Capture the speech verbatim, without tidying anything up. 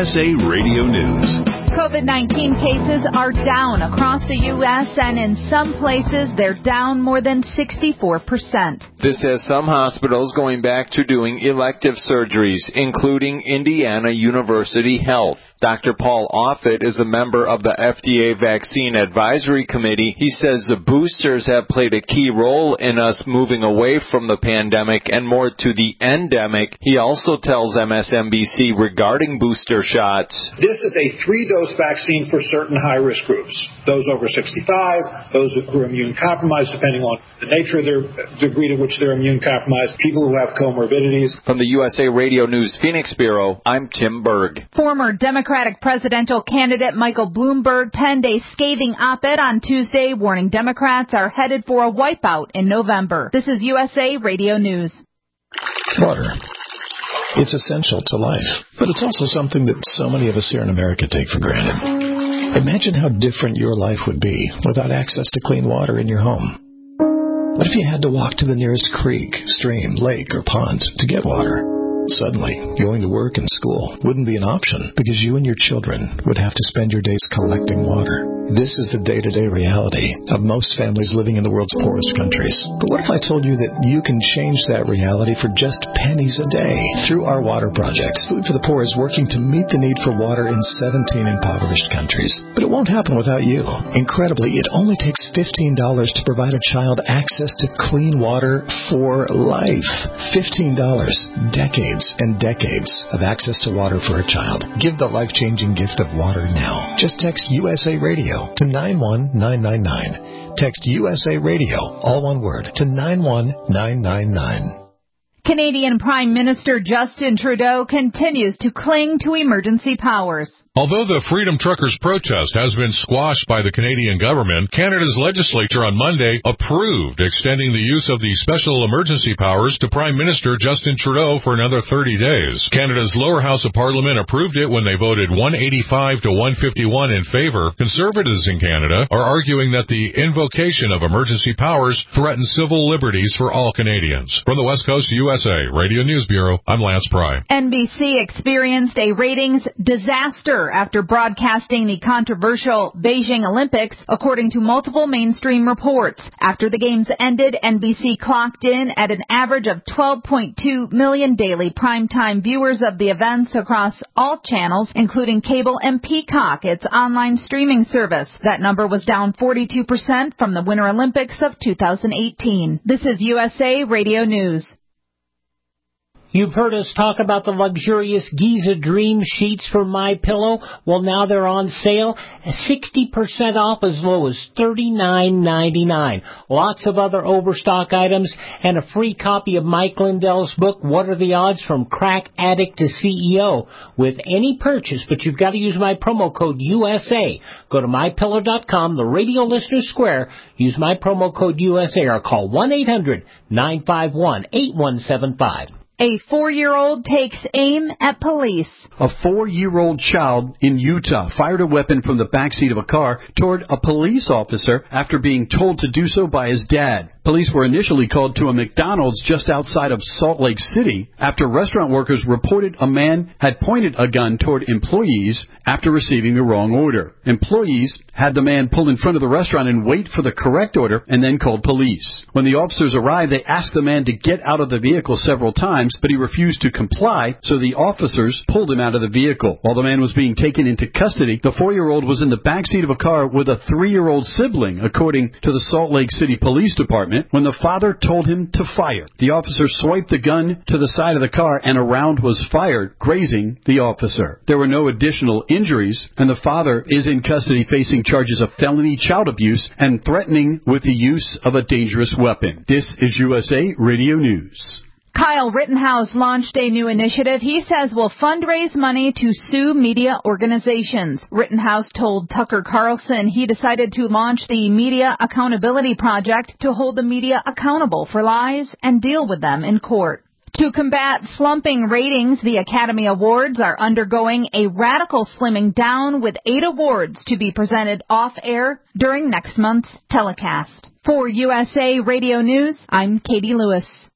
S A Radio News. COVID nineteen cases are down across the U S, and in some places they're down more than sixty-four percent. This has some hospitals going back to doing elective surgeries, including Indiana University Health. Doctor Paul Offit is a member of the F D A Vaccine Advisory Committee. He says the boosters have played a key role in us moving away from the pandemic and more to the endemic. He also tells M S N B C regarding booster shots. This is a three-dose vaccine for certain high-risk groups, those over sixty-five, those who are immune-compromised, depending on the nature of their degree to which they're immune-compromised, people who have comorbidities. From the U S A Radio News Phoenix Bureau, I'm Tim Berg. Former Democratic presidential candidate Michael Bloomberg penned a scathing op-ed on Tuesday warning Democrats are headed for a wipeout in November. This is U S A Radio News. Water. It's essential to life, but it's also something that so many of us here in America take for granted. Imagine how different your life would be without access to clean water in your home. What if you had to walk to the nearest creek, stream, lake, or pond to get water? Suddenly, going to work and school wouldn't be an option because you and your children would have to spend your days collecting water. This is the day-to-day reality of most families living in the world's poorest countries. But what if I told you that you can change that reality for just pennies a day through our water projects? Food for the Poor is working to meet the need for water in seventeen impoverished countries. But it won't happen without you. Incredibly, it only takes fifteen dollars to provide a child access to clean water for life. fifteen dollars. Decades and decades of access to water for a child. Give the life-changing gift of water now. Just text U S A Radio to nine one nine nine nine. Text U S A Radio, all one word, to nine one nine nine nine. Canadian Prime Minister Justin Trudeau continues to cling to emergency powers. Although the Freedom Truckers protest has been squashed by the Canadian government, Canada's legislature on Monday approved extending the use of the special emergency powers to Prime Minister Justin Trudeau for another thirty days. Canada's lower house of parliament approved it when they voted one eighty-five to one fifty-one in favor. Conservatives in Canada are arguing that the invocation of emergency powers threatens civil liberties for all Canadians. From the West Coast U S A Radio News Bureau, I'm Lance Pry. N B C experienced a ratings disaster after broadcasting the controversial Beijing Olympics, according to multiple mainstream reports. After the games ended, N B C clocked in at an average of twelve point two million daily primetime viewers of the events across all channels, including cable and Peacock, its online streaming service. That number was down forty-two percent from the Winter Olympics of two thousand eighteen. This is U S A Radio News. You've heard us talk about the luxurious Giza Dream sheets from MyPillow. Well, now they're on sale, sixty percent off as low as thirty-nine ninety-nine. Lots of other overstock items and a free copy of Mike Lindell's book, What Are the Odds from Crack Addict to C E O, with any purchase, but you've got to use my promo code U S A. Go to my pillow dot com, the Radio Listener Square, use my promo code U S A, or call one eight hundred nine five one eight one seven five. A four-year-old takes aim at police. A four-year-old child in Utah fired a weapon from the backseat of a car toward a police officer after being told to do so by his dad. Police were initially called to a McDonald's just outside of Salt Lake City after restaurant workers reported a man had pointed a gun toward employees after receiving the wrong order. Employees had the man pull in front of the restaurant and wait for the correct order and then called police. When the officers arrived, they asked the man to get out of the vehicle several times, but he refused to comply, so the officers pulled him out of the vehicle. While the man was being taken into custody, the four-year-old was in the backseat of a car with a three-year-old sibling, according to the Salt Lake City Police Department, when the father told him to fire. The officer swiped the gun to the side of the car, and a round was fired, grazing the officer. There were no additional injuries, and the father is in custody facing charges of felony child abuse and threatening with the use of a dangerous weapon. This is U S A Radio News. Kyle Rittenhouse launched a new initiative he says will fundraise money to sue media organizations. Rittenhouse told Tucker Carlson he decided to launch the Media Accountability Project to hold the media accountable for lies and deal with them in court. To combat slumping ratings, the Academy Awards are undergoing a radical slimming down, with eight awards to be presented off-air during next month's telecast. For U S A Radio News, I'm Katie Lewis.